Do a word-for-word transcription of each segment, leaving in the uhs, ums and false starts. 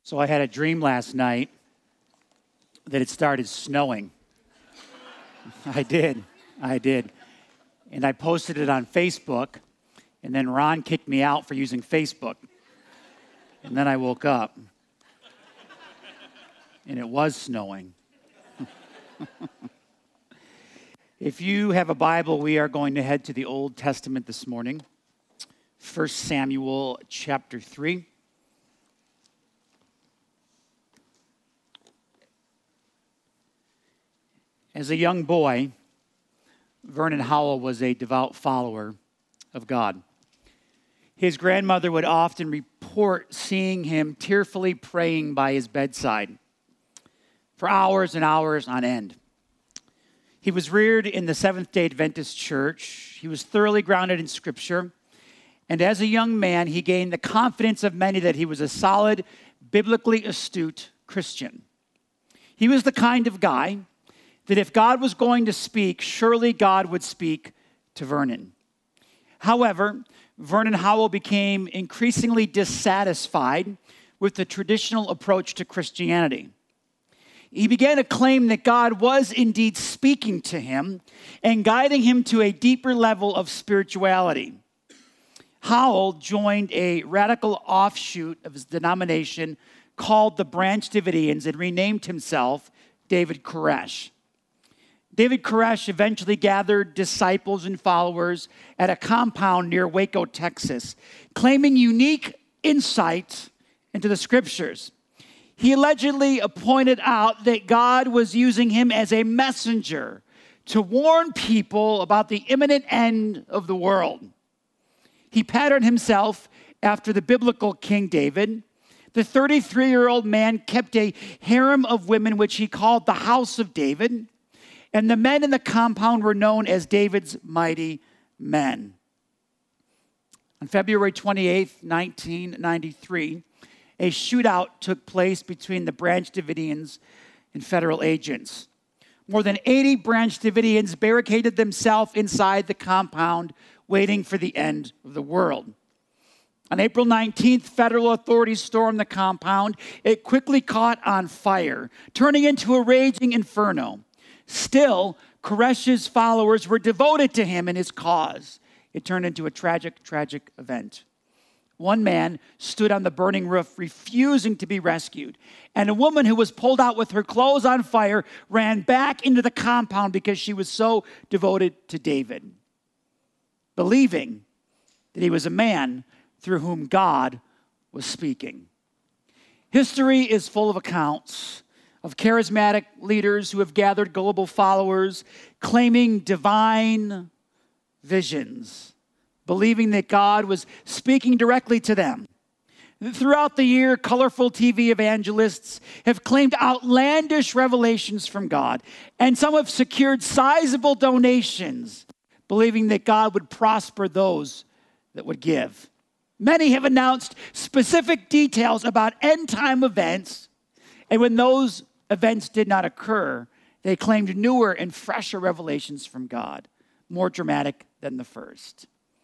So I had a dream last night that it started snowing. I did. I did. And I posted it on Facebook, and then Ron kicked me out for using Facebook. And then I woke up, and it was snowing. If you have a Bible, we are going to head to the Old Testament this morning. First Samuel chapter three. As a young boy, Vernon Howell was a devout follower of God. His grandmother would often report seeing him tearfully praying by his bedside for hours and hours on end. He was reared in the Seventh-day Adventist Church. He was thoroughly grounded in Scripture. And as a young man, he gained the confidence of many that he was a solid, biblically astute Christian. He was the kind of guy that if God was going to speak, surely God would speak to Vernon. However, Vernon Howell became increasingly dissatisfied with the traditional approach to Christianity. He began to claim that God was indeed speaking to him and guiding him to a deeper level of spirituality. Howell joined a radical offshoot of his denomination called the Branch Davidians and renamed himself David Koresh. David Koresh eventually gathered disciples and followers at a compound near Waco, Texas, claiming unique insight into the Scriptures. He allegedly pointed out that God was using him as a messenger to warn people about the imminent end of the world. He patterned himself after the biblical King David. The thirty-three-year-old man kept a harem of women, which he called the House of David. And the men in the compound were known as David's mighty men. On February twenty-eighth, nineteen ninety-three, a shootout took place between the Branch Davidians and federal agents. More than eighty Branch Davidians barricaded themselves inside the compound, waiting for the end of the world. On April nineteenth, federal authorities stormed the compound. It quickly caught on fire, turning into a raging inferno. Still, Koresh's followers were devoted to him and his cause. It turned into a tragic, tragic event. One man stood on the burning roof, refusing to be rescued. And a woman who was pulled out with her clothes on fire ran back into the compound because she was so devoted to David, believing that he was a man through whom God was speaking. History is full of accounts of charismatic leaders who have gathered global followers, claiming divine visions, believing that God was speaking directly to them. Throughout the year, colorful T V evangelists have claimed outlandish revelations from God, and some have secured sizable donations, believing that God would prosper those that would give. Many have announced specific details about end-time events, and when those events did not occur, they claimed newer and fresher revelations from God, more dramatic than the first.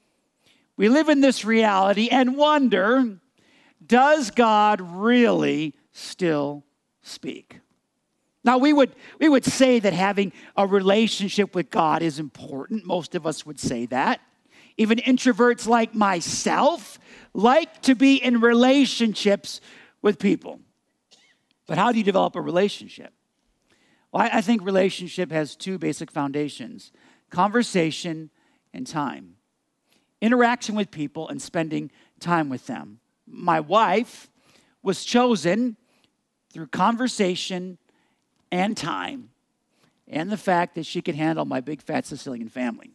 We live in this reality and wonder, does God really still speak? Now, we would, we would say that having a relationship with God is important. Most of us would say that. Even introverts like myself like to be in relationships with people. But how do you develop a relationship? Well, I, I think relationship has two basic foundations: conversation and time. Interaction with people and spending time with them. My wife was chosen through conversation and time, and the fact that she could handle my big fat Sicilian family.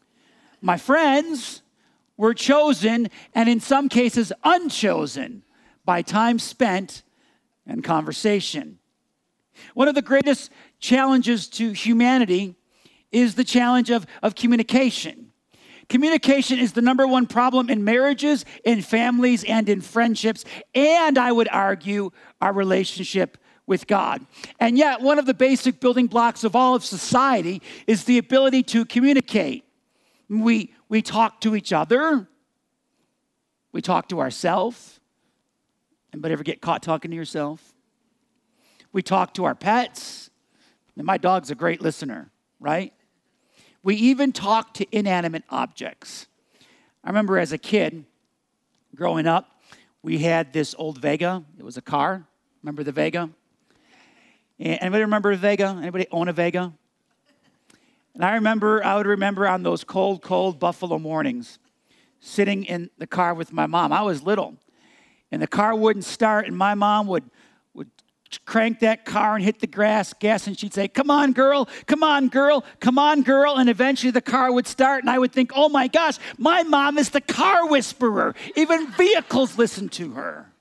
My friends were chosen, and in some cases unchosen, by time spent and conversation. One of the greatest challenges to humanity is the challenge of, of communication. Communication is the number one problem in marriages, in families, and in friendships, and I would argue our relationship with God. And yet, one of the basic building blocks of all of society is the ability to communicate. We, we talk to each other, we talk to ourselves, Anybody ever get caught talking to yourself? We talk to our pets. And my dog's a great listener, right? We even talk to inanimate objects. I remember as a kid, growing up, we had this old Vega. It was a car. Remember the Vega? Anybody remember a Vega? Anybody own a Vega? And I remember, I would remember on those cold, cold Buffalo mornings, sitting in the car with my mom. I was little. And the car wouldn't start, and my mom would, would crank that car and hit the grass, gas, and she'd say, come on, girl, come on, girl, come on, girl. And eventually the car would start, and I would think, oh my gosh, my mom is the car whisperer. Even vehicles listen to her.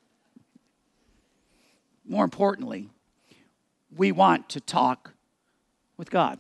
More importantly, we want to talk with God.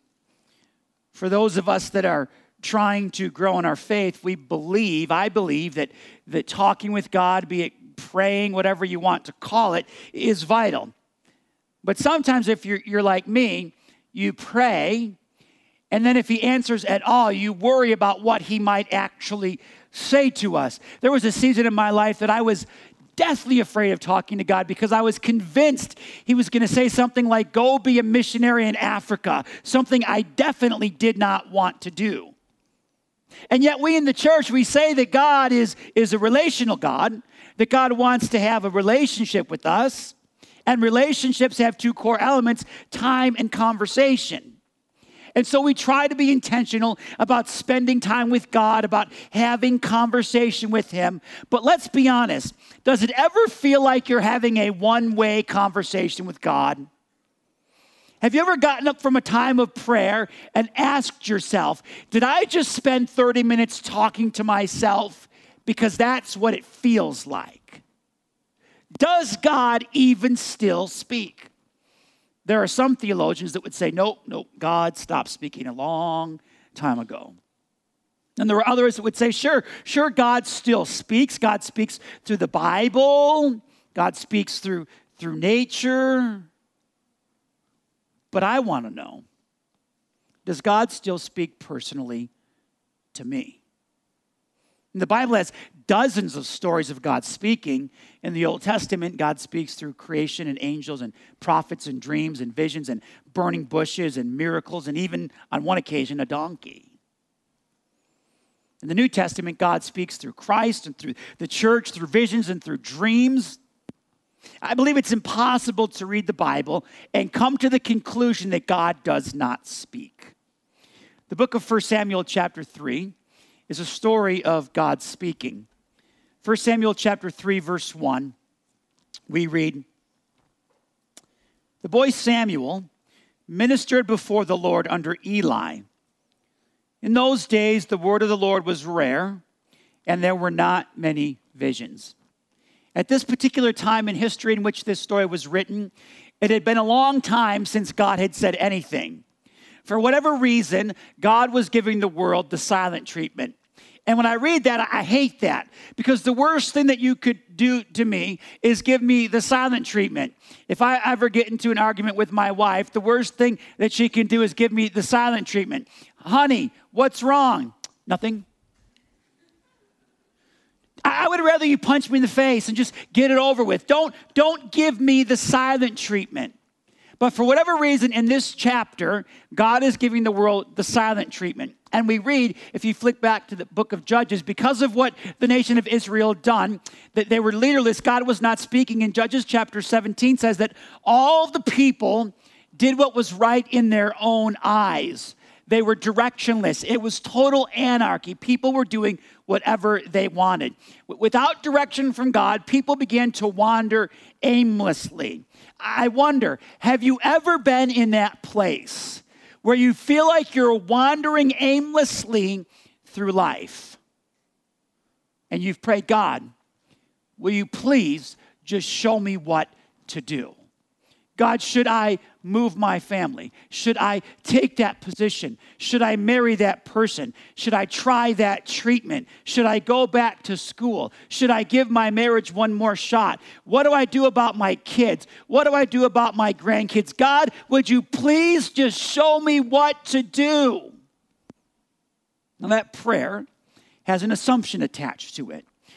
For those of us that are trying to grow in our faith, we believe, I believe, that, that talking with God, be it praying, whatever you want to call it, is vital. But sometimes if you're, you're like me, you pray, and then if he answers at all, you worry about what he might actually say to us. There was a season in my life that I was deathly afraid of talking to God because I was convinced he was going to say something like, go be a missionary in Africa, something I definitely did not want to do. And yet we in the church, we say that God is, is a relational God, that God wants to have a relationship with us, and relationships have two core elements, time and conversation. And so we try to be intentional about spending time with God, about having conversation with him. But let's be honest, does it ever feel like you're having a one-way conversation with God? Have you ever gotten up from a time of prayer and asked yourself, did I just spend thirty minutes talking to myself? Because that's what it feels like. Does God even still speak? There are some theologians that would say, nope, nope, God stopped speaking a long time ago. And there are others that would say, sure, sure, God still speaks. God speaks through the Bible. God speaks through, through nature. But I want to know, does God still speak personally to me? And the Bible has dozens of stories of God speaking. In the Old Testament, God speaks through creation and angels and prophets and dreams and visions and burning bushes and miracles and even, on one occasion, a donkey. In the New Testament, God speaks through Christ and through the church, through visions and through dreams. I believe it's impossible to read the Bible and come to the conclusion that God does not speak. The book of First Samuel chapter three is a story of God speaking. First Samuel chapter three, verse one, we read, the boy Samuel ministered before the Lord under Eli. In those days, the word of the Lord was rare, and there were not many visions. At this particular time in history in which this story was written, it had been a long time since God had said anything. For whatever reason, God was giving the world the silent treatment. And when I read that, I hate that, because the worst thing that you could do to me is give me the silent treatment. If I ever get into an argument with my wife, the worst thing that she can do is give me the silent treatment. Honey, what's wrong? Nothing. I would rather you punch me in the face and just get it over with. Don't, don't give me the silent treatment. But for whatever reason, in this chapter, God is giving the world the silent treatment. And we read, if you flick back to the book of Judges, because of what the nation of Israel done, that they were leaderless, God was not speaking. In Judges chapter seventeen says that all the people did what was right in their own eyes. They were directionless. It was total anarchy. People were doing whatever they wanted. Without direction from God, people began to wander aimlessly. I wonder, have you ever been in that place where you feel like you're wandering aimlessly through life? And you've prayed, God, will you please just show me what to do? God, should I move my family? Should I take that position? Should I marry that person? Should I try that treatment? Should I go back to school? Should I give my marriage one more shot? What do I do about my kids? What do I do about my grandkids? God, would you please just show me what to do? Now that prayer has an assumption attached to it.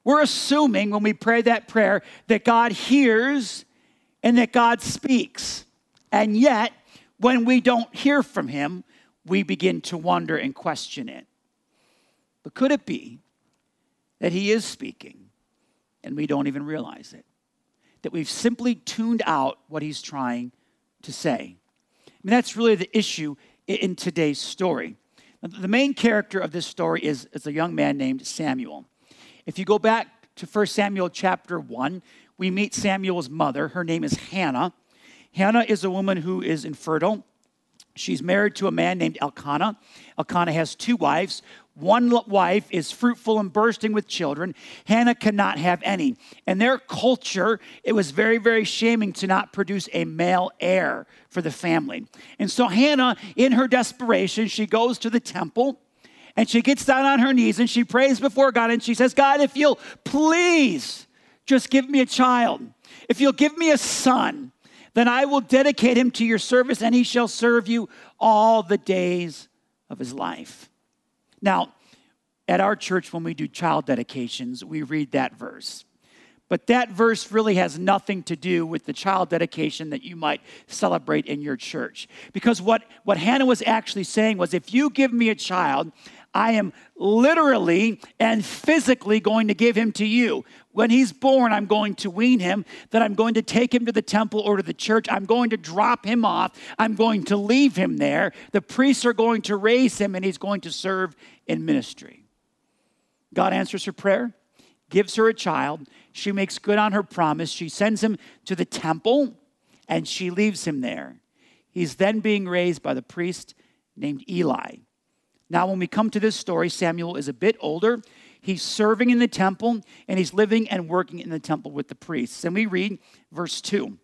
We're assuming when we pray that prayer that God hears and that God speaks. And yet, when we don't hear from him, we begin to wonder and question it. But could it be that he is speaking and we don't even realize it? That we've simply tuned out what he's trying to say. I mean, that's really the issue in today's story. The main character of this story is, is a young man named Samuel. If you go back to First Samuel chapter one, we meet Samuel's mother. Her name is Hannah. Hannah is a woman who is infertile. She's married to a man named Elkanah. Elkanah has two wives. One wife is fruitful and bursting with children. Hannah cannot have any. In their culture, it was very, very shaming to not produce a male heir for the family. And so Hannah, in her desperation, she goes to the temple and she gets down on her knees and she prays before God and she says, God, if you'll please just give me a child, if you'll give me a son, then I will dedicate him to your service and he shall serve you all the days of his life. Now, at our church, when we do child dedications, we read that verse. But that verse really has nothing to do with the child dedication that you might celebrate in your church. Because what, what Hannah was actually saying was, if you give me a child, I am literally and physically going to give him to you. When he's born, I'm going to wean him, then I'm going to take him to the temple or to the church. I'm going to drop him off. I'm going to leave him there. The priests are going to raise him, and he's going to serve in ministry. God answers her prayer, gives her a child. She makes good on her promise. She sends him to the temple, and she leaves him there. He's then being raised by the priest named Eli. Now, when we come to this story, Samuel is a bit older. He's serving in the temple, and he's living and working in the temple with the priests. And we read verse two.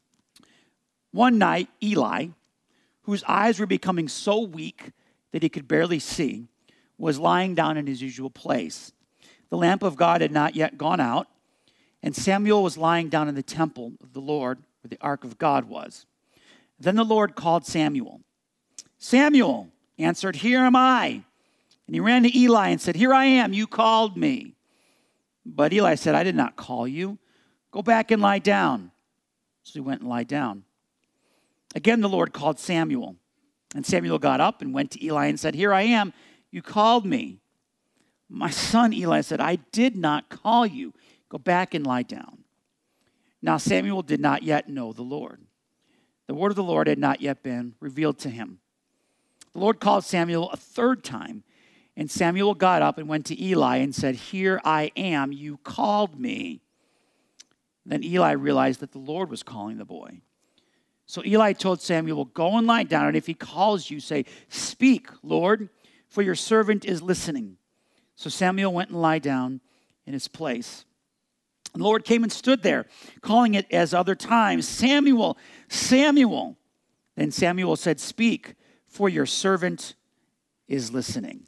One night, Eli, whose eyes were becoming so weak that he could barely see, was lying down in his usual place. The lamp of God had not yet gone out, and Samuel was lying down in the temple of the Lord, where the ark of God was. Then the Lord called Samuel. Samuel answered, here am I. And he ran to Eli and said, here I am, you called me. But Eli said, I did not call you. Go back and lie down. So he went and lied down. Again, the Lord called Samuel. And Samuel got up and went to Eli and said, here I am, you called me. My son, Eli said, I did not call you. Go back and lie down. Now Samuel did not yet know the Lord. The word of the Lord had not yet been revealed to him. The Lord called Samuel a third time, and Samuel got up and went to Eli and said, here I am, you called me. Then Eli realized that the Lord was calling the boy. So Eli told Samuel, go and lie down, and if he calls you, say, speak, Lord, for your servant is listening. So Samuel went and lay down in his place. And the Lord came and stood there, calling it as other times, Samuel, Samuel. Then Samuel said, speak, for your servant is listening.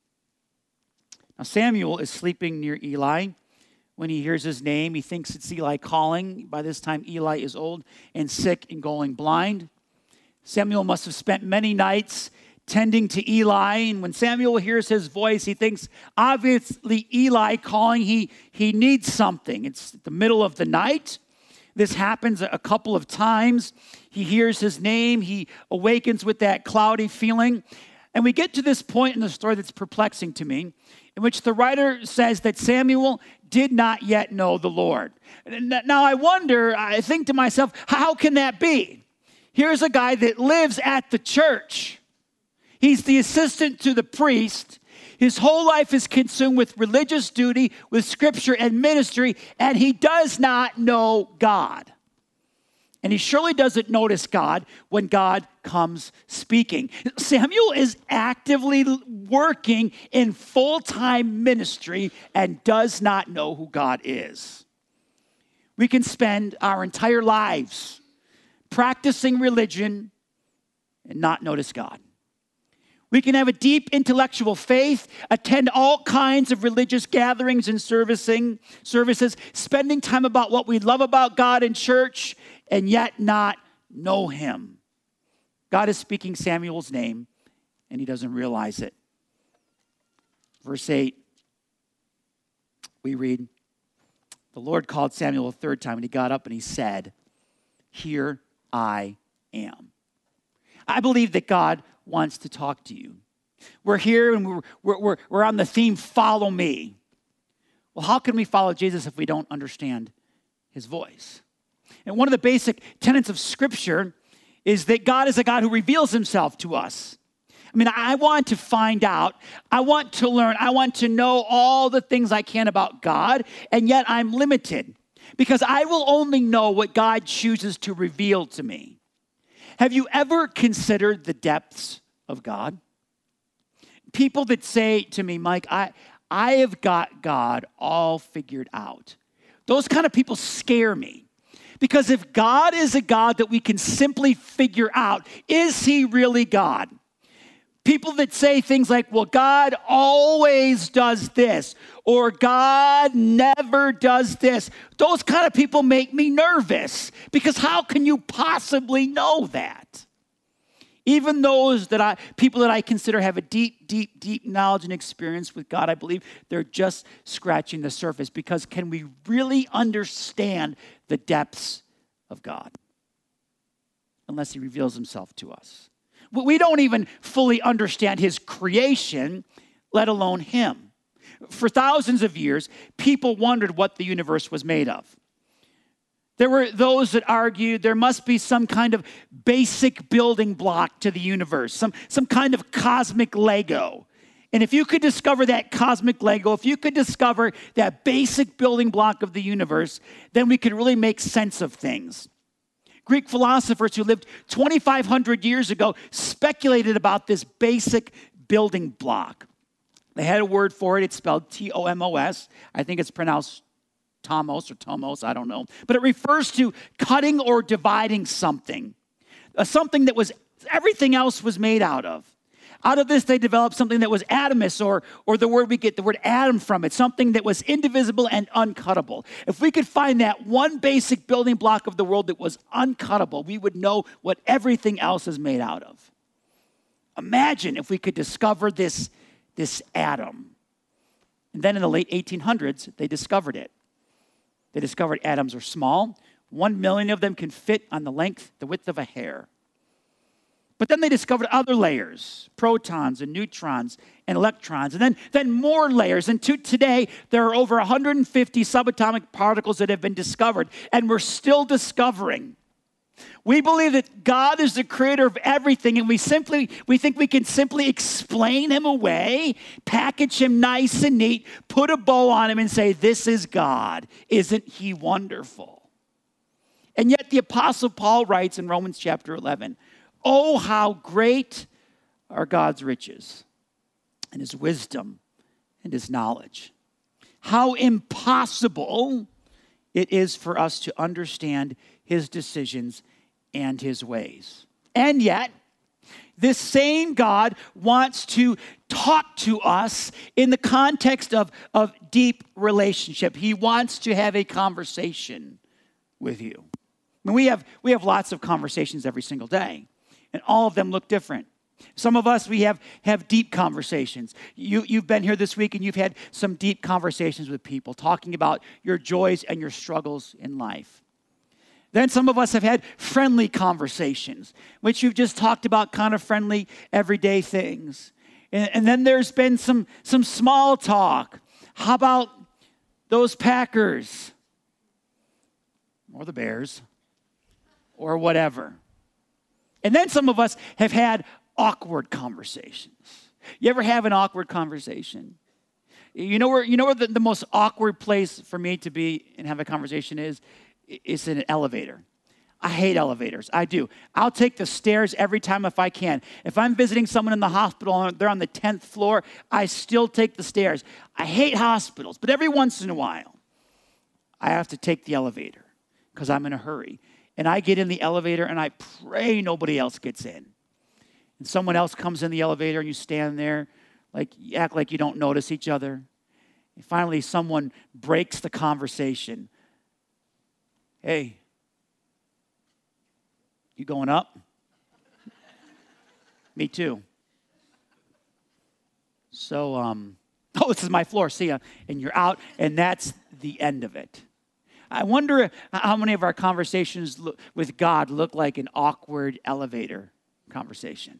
Now Samuel is sleeping near Eli. When he hears his name, he thinks it's Eli calling. By this time, Eli is old and sick and going blind. Samuel must have spent many nights tending to Eli, and when Samuel hears his voice, he thinks, obviously Eli calling, he, he needs something. It's the middle of the night. This happens a couple of times. He hears his name. He awakens with that cloudy feeling. And we get to this point in the story that's perplexing to me, in which the writer says that Samuel did not yet know the Lord. Now I wonder, I think to myself, how can that be? Here's a guy that lives at the church. He's the assistant to the priest. His whole life is consumed with religious duty, with scripture and ministry, and he does not know God. And he surely doesn't notice God when God comes speaking. Samuel is actively working in full-time ministry and does not know who God is. We can spend our entire lives practicing religion and not notice God. We can have a deep intellectual faith, attend all kinds of religious gatherings and servicing services, spending time about what we love about God in church, and yet not know him. God is speaking Samuel's name, and he doesn't realize it. Verse eight, we read, The Lord called Samuel a third time, and he got up and he said, "Here I am." I believe that God wants to talk to you. We're here and we're, we're, we're, we're on the theme, follow me. Well, how can we follow Jesus if we don't understand his voice? And one of the basic tenets of Scripture is that God is a God who reveals himself to us. I mean, I want to find out, I want to learn, I want to know all the things I can about God, and yet I'm limited because I will only know what God chooses to reveal to me. Have you ever considered the depths of God? People that say to me, Mike, I, I have got God all figured out. Those kind of people scare me. Because if God is a God that we can simply figure out, is he really God? People that say things like, well, God always does this, or God never does this. Those kind of people make me nervous, because how can you possibly know that? Even those that I, people that I consider have a deep, deep, deep knowledge and experience with God, I believe they're just scratching the surface, because can we really understand the depths of God unless he reveals himself to us? We don't even fully understand his creation, let alone him. For thousands of years, people wondered what the universe was made of. There were those that argued there must be some kind of basic building block to the universe, some, some kind of cosmic Lego. And if you could discover that cosmic Lego, if you could discover that basic building block of the universe, then we could really make sense of things. Greek philosophers who lived twenty-five hundred years ago speculated about this basic building block. They had a word for it. It's spelled T O M O S. I think it's pronounced Tomos or Tomos, I don't know. But it refers to cutting or dividing something, uh, something that was everything else was made out of. Out of this, they developed something that was atomous, or, or the word we get the word atom from it, something that was indivisible and uncuttable. If we could find that one basic building block of the world that was uncuttable, we would know what everything else is made out of. Imagine if we could discover this, this atom. And then in the late eighteen hundreds, they discovered it. They discovered atoms are small. One million of them can fit on the length, the width of a hair. But then they discovered other layers, protons and neutrons and electrons, and then, then more layers. And to today, there are over one hundred fifty subatomic particles that have been discovered, and we're still discovering. We believe that God is the creator of everything, and we simply we think we can simply explain him away, package him nice and neat, put a bow on him and say, this is God. Isn't he wonderful? And yet the Apostle Paul writes in Romans chapter eleven, oh, how great are God's riches and his wisdom and his knowledge. How impossible it is for us to understand his decisions and his ways. And yet, this same God wants to talk to us in the context of, of deep relationship. He wants to have a conversation with you. I mean, we have, we have lots of conversations every single day. And all of them look different. Some of us, we have, have deep conversations. You, you've been here this week and you've had some deep conversations with people talking about your joys and your struggles in life. Then some of us have had friendly conversations, which you've just talked about kind of friendly, everyday things. And, and then there's been some, some small talk. How about those Packers? Or the Bears? Or whatever. And then some of us have had awkward conversations. You ever have an awkward conversation? You know where, you know where the, the most awkward place for me to be and have a conversation is? It's in an elevator. I hate elevators. I do. I'll take the stairs every time if I can. If I'm visiting someone in the hospital and they're on the tenth floor, I still take the stairs. I hate hospitals, but every once in a while, I have to take the elevator because I'm in a hurry. And I get in the elevator and I pray nobody else gets in. And someone else comes in the elevator and you stand there, like you act like you don't notice each other. And finally, someone breaks the conversation. Hey, you going up? Me too. So, um, oh, this is my floor. See ya. And you're out, and that's the end of it. I wonder how many of our conversations look, with God look like an awkward elevator conversation.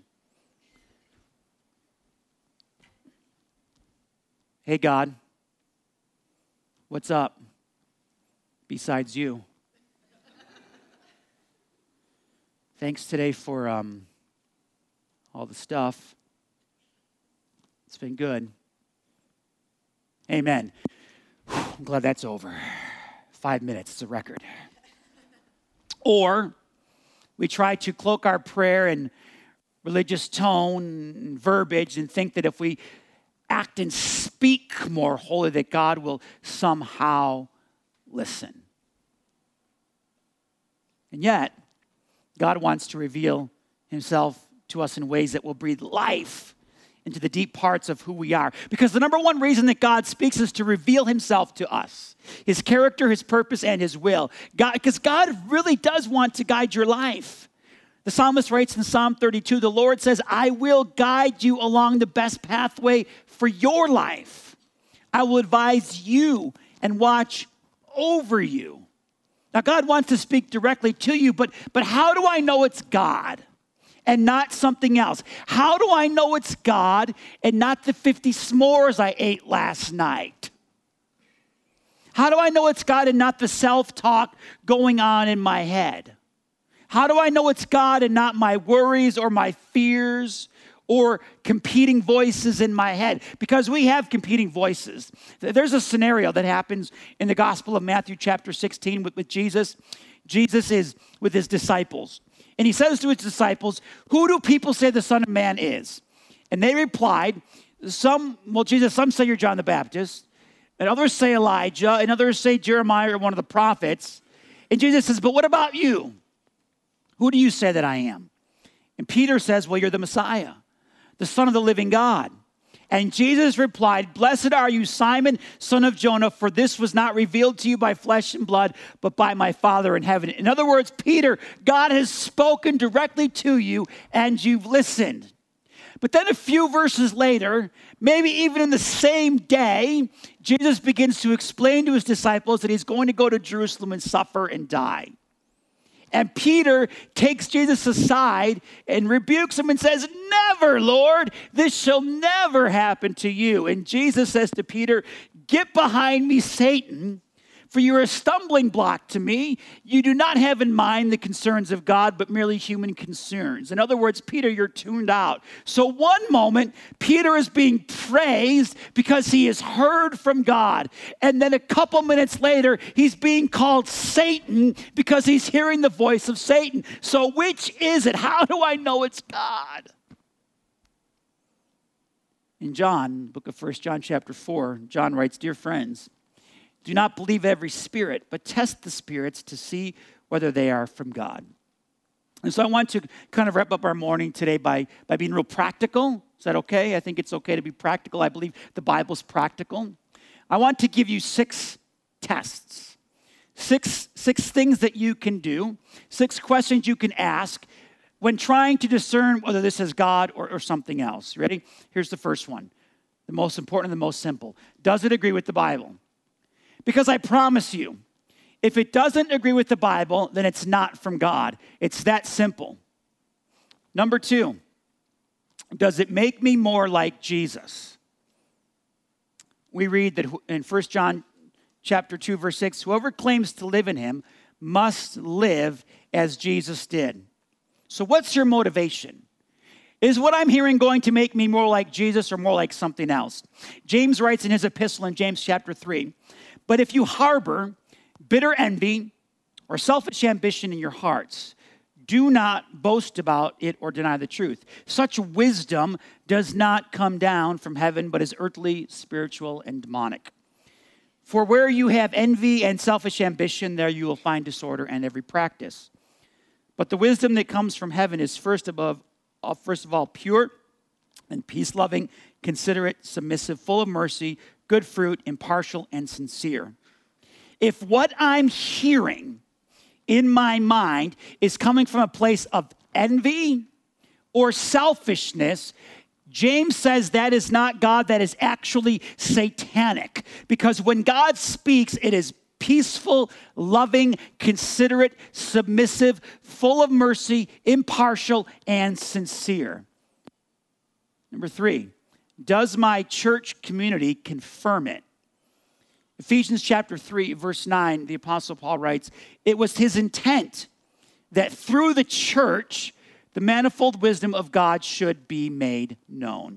Hey, God, what's up besides you? Thanks today for um, all the stuff. It's been good. Amen. Whew, I'm glad that's over. Five minutes, it's a record. Or we try to cloak our prayer in religious tone and verbiage and think that if we act and speak more holy, that God will somehow listen. And yet, God wants to reveal himself to us in ways that will breathe life into the deep parts of who we are. Because the number one reason that God speaks is to reveal himself to us. His character, his purpose, and his will. God, because God really does want to guide your life. The psalmist writes in Psalm thirty-two, the Lord says, I will guide you along the best pathway for your life. I will advise you and watch over you. Now, God wants to speak directly to you, but, but how do I know it's God and not something else? How do I know it's God and not the fifty s'mores I ate last night? How do I know it's God and not the self-talk going on in my head? How do I know it's God and not my worries or my fears or competing voices in my head? Because we have competing voices. There's a scenario that happens in the Gospel of Matthew chapter sixteen with, with Jesus. Jesus is with his disciples. And he says to his disciples, who do people say the Son of Man is? And they replied, some, well, Jesus, some say you're John the Baptist, and others say Elijah, and others say Jeremiah or one of the prophets. And Jesus says, but what about you? Who do you say that I am? And Peter says, well, you're the Messiah, the Son of the living God. And Jesus replied, blessed are you, Simon, son of Jonah, for this was not revealed to you by flesh and blood, but by my Father in heaven. In other words, Peter, God has spoken directly to you, and you've listened. But then a few verses later, maybe even in the same day, Jesus begins to explain to his disciples that he's going to go to Jerusalem and suffer and die. And Peter takes Jesus aside and rebukes him and says, never, Lord, this shall never happen to you. And Jesus says to Peter, get behind me, Satan, for you're a stumbling block to me. You do not have in mind the concerns of God, but merely human concerns. In other words, Peter, you're tuned out. So one moment, Peter is being praised because he has heard from God. And then a couple minutes later, he's being called Satan because he's hearing the voice of Satan. So which is it? How do I know it's God? In John, book of First John chapter four, John writes, dear friends, do not believe every spirit, but test the spirits to see whether they are from God. And so I want to kind of wrap up our morning today by, by being real practical. Is that okay? I think it's okay to be practical. I believe the Bible's practical. I want to give you six tests, six, six things that you can do, six questions you can ask when trying to discern whether this is God or, or something else. You ready? Here's the first one, the most important and the most simple. Does it agree with the Bible? Because I promise you, if it doesn't agree with the Bible, then it's not from God. It's that simple. Number two, does it make me more like Jesus? We read that in First John chapter two, verse six, whoever claims to live in him must live as Jesus did. So what's your motivation? Is what I'm hearing going to make me more like Jesus or more like something else? James writes in his epistle in James chapter three, but if you harbor bitter envy or selfish ambition in your hearts, do not boast about it or deny the truth. Such wisdom does not come down from heaven, but is earthly, spiritual, and demonic. For where you have envy and selfish ambition, there you will find disorder and every practice. But the wisdom that comes from heaven is first above, first of all, pure and peace-loving, considerate, submissive, full of mercy, good fruit, impartial, and sincere. If what I'm hearing in my mind is coming from a place of envy or selfishness, James says that is not God, that is actually satanic. Because when God speaks, it is peaceful, loving, considerate, submissive, full of mercy, impartial, and sincere. Number three, does my church community confirm it? Ephesians chapter three, verse nine, the Apostle Paul writes, it was his intent that through the church, the manifold wisdom of God should be made known.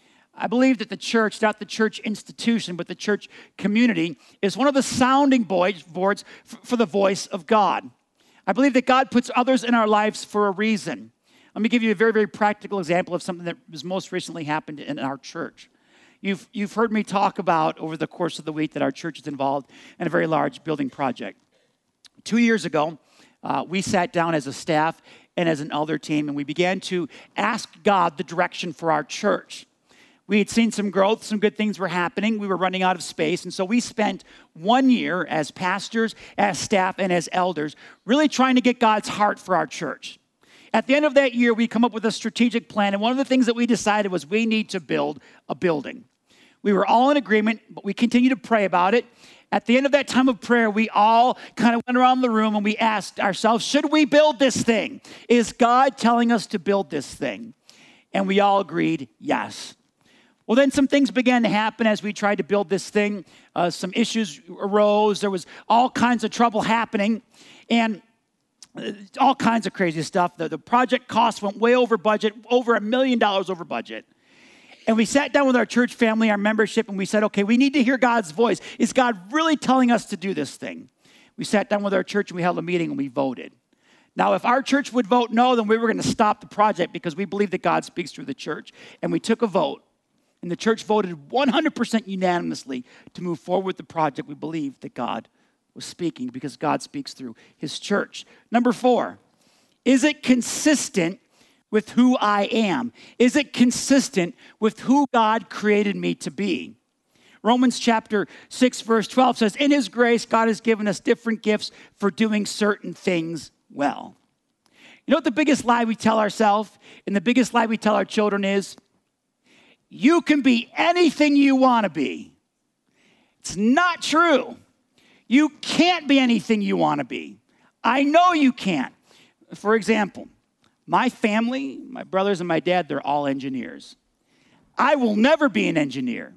I believe that the church, not the church institution, but the church community, is one of the sounding boards for the voice of God. I believe that God puts others in our lives for a reason. Let me give you a very, very practical example of something that was most recently happened in our church. You've, you've heard me talk about over the course of the week that our church is involved in a very large building project. Two years ago, uh, we sat down as a staff and as an elder team, and we began to ask God the direction for our church. We had seen some growth, some good things were happening. We were running out of space, and so we spent one year as pastors, as staff, and as elders really trying to get God's heart for our church. At the end of that year, we come up with a strategic plan, and one of the things that we decided was we need to build a building. We were all in agreement, but we continued to pray about it. At the end of that time of prayer, we all kind of went around the room and we asked ourselves, should we build this thing? Is God telling us to build this thing? And we all agreed, yes. Well, then some things began to happen as we tried to build this thing. Uh, some issues arose. There was all kinds of trouble happening and uh, all kinds of crazy stuff. The, the project costs went way over budget, over a million dollars over budget. And we sat down with our church family, our membership, and we said, okay, we need to hear God's voice. Is God really telling us to do this thing? We sat down with our church and we held a meeting and we voted. Now, if our church would vote no, then we were going to stop the project because we believe that God speaks through the church. And we took a vote. And the church voted one hundred percent unanimously to move forward with the project. We believed that God was speaking because God speaks through his church. Number four, is it consistent with who I am? Is it consistent with who God created me to be? Romans chapter six, verse twelve says, in his grace, God has given us different gifts for doing certain things well. You know what the biggest lie we tell ourselves and the biggest lie we tell our children is? You can be anything you want to be. It's not true. You can't be anything you want to be. I know you can't. For example, my family, my brothers and my dad, they're all engineers. I will never be an engineer.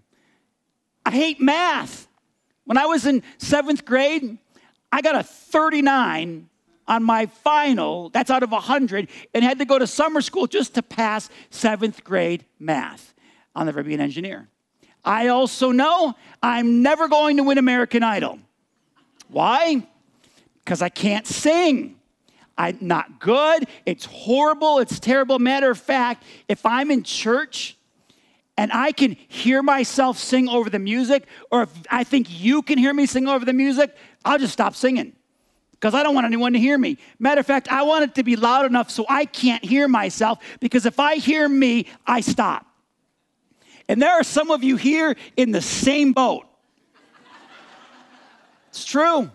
I hate math. When I was in seventh grade, I got a thirty-nine on my final, that's out of one hundred, and had to go to summer school just to pass seventh grade math. I'll never be an engineer. I also know I'm never going to win American Idol. Why? Because I can't sing. I'm not good. It's horrible. It's terrible. Matter of fact, if I'm in church and I can hear myself sing over the music, or if I think you can hear me sing over the music, I'll just stop singing because I don't want anyone to hear me. Matter of fact, I want it to be loud enough so I can't hear myself, because if I hear me, I stop. And there are some of you here in the same boat. It's true.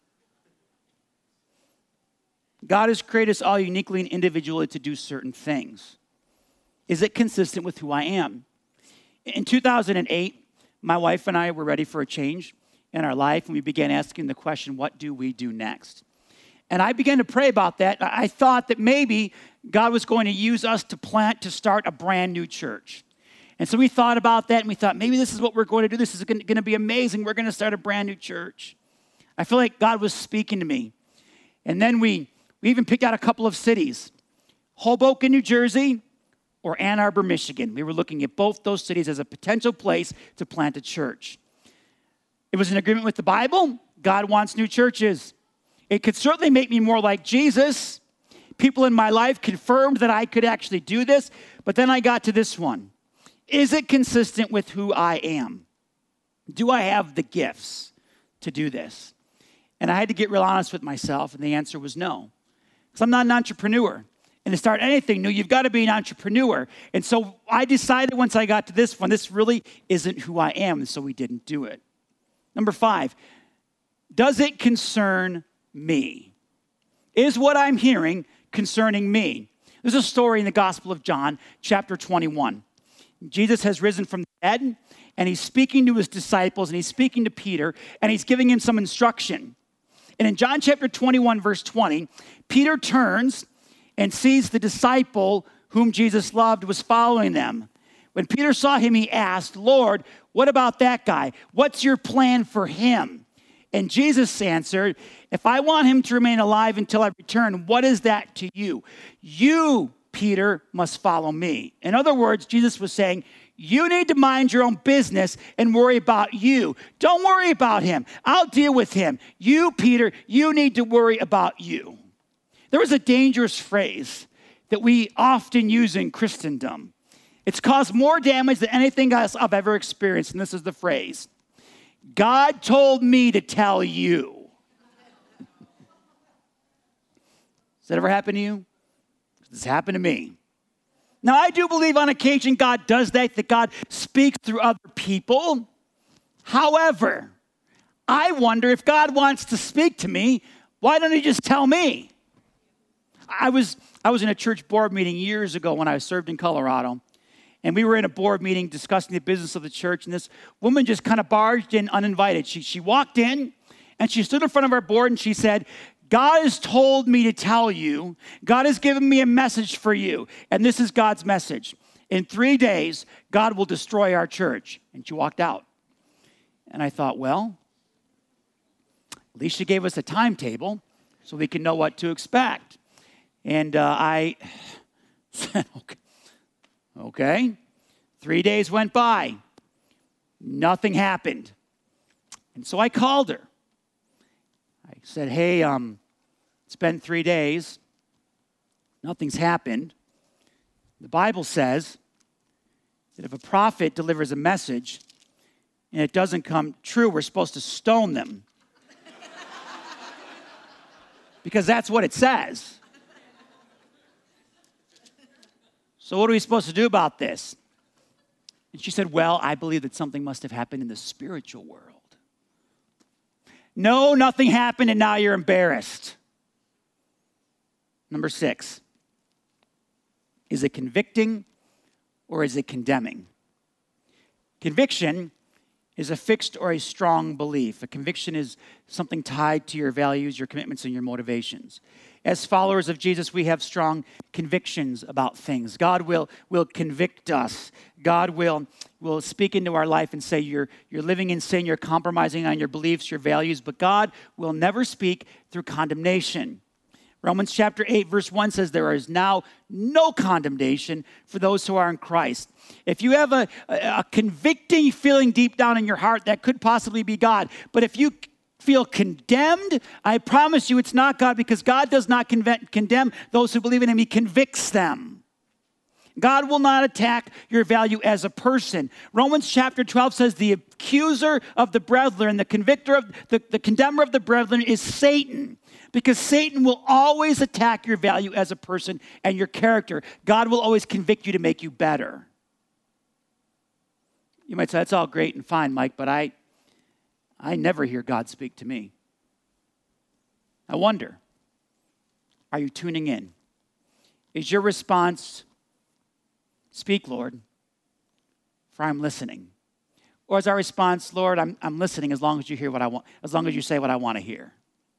God has created us all uniquely and individually to do certain things. Is it consistent with who I am? In two thousand eight, my wife and I were ready for a change in our life, and we began asking the question, what do we do next? And I began to pray about that. I thought that maybe God was going to use us to plant, to start a brand new church. And so we thought about that, and we thought, maybe this is what we're going to do. This is going to be amazing. We're going to start a brand new church. I feel like God was speaking to me. And then we, we even picked out a couple of cities, Hoboken, New Jersey, or Ann Arbor, Michigan. We were looking at both those cities as a potential place to plant a church. It was in agreement with the Bible. God wants new churches. It could certainly make me more like Jesus. People in my life confirmed that I could actually do this. But then I got to this one. Is it consistent with who I am? Do I have the gifts to do this? And I had to get real honest with myself, and the answer was no. Because I'm not an entrepreneur. And to start anything new, you've got to be an entrepreneur. And so I decided once I got to this one, this really isn't who I am, and so we didn't do it. Number five, does it concern me? Is what I'm hearing concerning me? There's a story in the Gospel of John, chapter twenty-one. Jesus has risen from the dead, and he's speaking to his disciples, and he's speaking to Peter, and he's giving him some instruction. And in John chapter twenty-one, verse twenty, Peter turns and sees the disciple whom Jesus loved was following them. When Peter saw him, he asked, "Lord, what about that guy? What's your plan for him?" And Jesus answered, "If I want him to remain alive until I return, what is that to you? You, Peter, must follow me." In other words, Jesus was saying, you need to mind your own business and worry about you. Don't worry about him. I'll deal with him. You, Peter, you need to worry about you. There is a dangerous phrase that we often use in Christendom. It's caused more damage than anything else I've ever experienced, and this is the phrase: God told me to tell you. Has that ever happened to you? It's happened to me. Now, I do believe on occasion God does that, that God speaks through other people. However, I wonder if God wants to speak to me, why don't he just tell me? I was, I was in a church board meeting years ago when I served in Colorado, and we were in a board meeting discussing the business of the church, and this woman just kind of barged in uninvited. She, she walked in, and she stood in front of our board, and she said, God has told me to tell you, God has given me a message for you, and this is God's message. In three days, God will destroy our church. And she walked out. And I thought, well, at least she gave us a timetable so we can know what to expect. And uh, I said, okay. okay. Three days went by. Nothing happened. And so I called her. I said, hey, um, it's been three days. Nothing's happened. The Bible says that if a prophet delivers a message and it doesn't come true, we're supposed to stone them. Because that's what it says. So what are we supposed to do about this? And she said, well, I believe that something must have happened in the spiritual world. No, nothing happened, and now you're embarrassed. Number six, is it convicting or is it condemning? Conviction is a fixed or a strong belief. A conviction is something tied to your values, your commitments, and your motivations. As followers of Jesus, we have strong convictions about things. God will, will convict us. God will, will speak into our life and say, you're, you're living in sin, you're compromising on your beliefs, your values, but God will never speak through condemnation. Romans chapter eight, verse one says, there is now no condemnation for those who are in Christ. If you have a, a, a convicting feeling deep down in your heart, that could possibly be God. But if you feel condemned, I promise you it's not God, because God does not conve- condemn those who believe in him. He convicts them. God will not attack your value as a person. Romans chapter twelve says the accuser of the brethren, the convictor of the, the condemner of the brethren is Satan. Because Satan will always attack your value as a person and your character. God will always convict you to make you better. You might say, that's all great and fine, Mike, but I, I never hear God speak to me. I wonder, are you tuning in? Is your response, speak, Lord, for I'm listening? Or is our response, Lord, I'm, I'm listening as long as you hear what I want, as long as you say what I want to hear?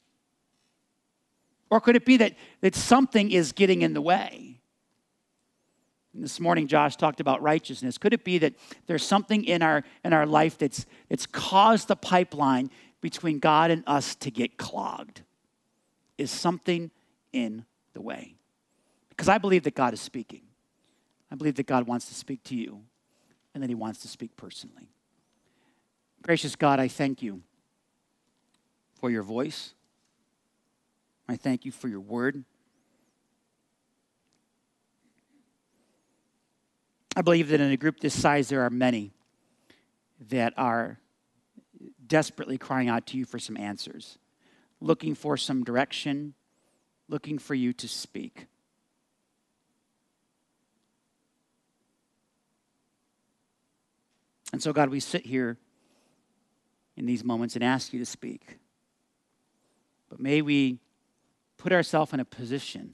Or could it be that, that something is getting in the way? And this morning, Josh talked about righteousness. Could it be that there's something in our, in our life that's, that's caused the pipeline between God and us to get clogged? Is something in the way? Because I believe that God is speaking. I believe that God wants to speak to you and that he wants to speak personally. Gracious God, I thank you for your voice. I thank you for your word. I believe that in a group this size, there are many that are desperately crying out to you for some answers, looking for some direction, looking for you to speak. And so, God, we sit here in these moments and ask you to speak. But may we put ourselves in a position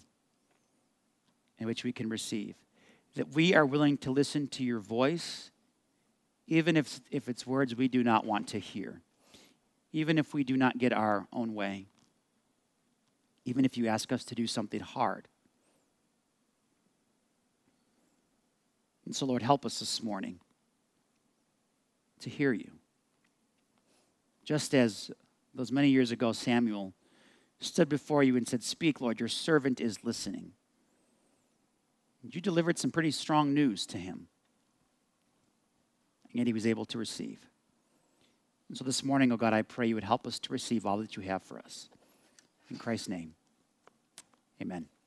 in which we can receive, that we are willing to listen to your voice, even if, if it's words we do not want to hear, even if we do not get our own way, even if you ask us to do something hard. And so, Lord, help us this morning to hear you. Just as those many years ago, Samuel stood before you and said, "Speak, Lord, your servant is listening." You delivered some pretty strong news to him, and yet he was able to receive. And so this morning, oh God, I pray you would help us to receive all that you have for us. In Christ's name, amen.